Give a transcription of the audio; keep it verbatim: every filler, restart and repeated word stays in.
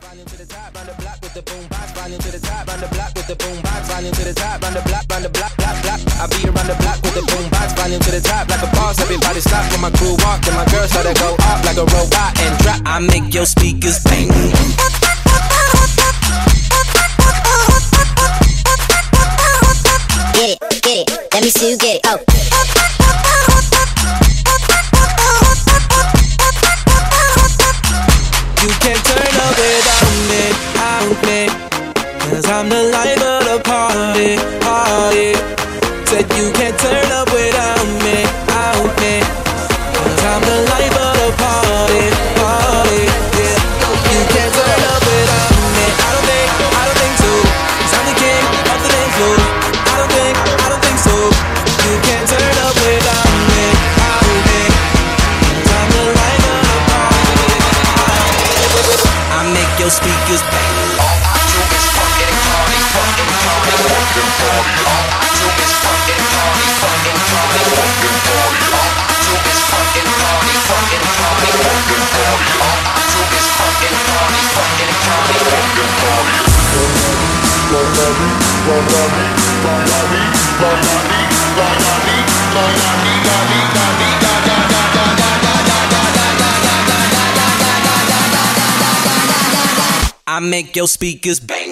volume to the top, run the block with the boom box, volume to the top, run the block with the boom box, volume to the top, run the block, run the block, block, block. I be around the block with the boom box, volume to the top, like a boss. Everybody stop when my crew walk, and my girls start to go off like a robot and drop. I make your speakers bang. Get it, get it, let me see you get it, oh. You can't turn up without me, out me, cause I'm the life of the party, party. Said you can't turn up without me, out me, cause I'm the life of the party, party, yeah. You can't turn up without me, I don't think, I don't think so, cause I'm the king of the dance floor. I don't think, I don't think so. You can't turn up without me, out me, cause I'm the life of the party. I make your speakers bang. All I do is fucking party, fucking party, fucking party. All I do is fucking party, fucking party, fucking party. All I do is fucking party, fucking party, fucking party. All I do is fucking party, fucking party, fucking party. I make your speakers bang.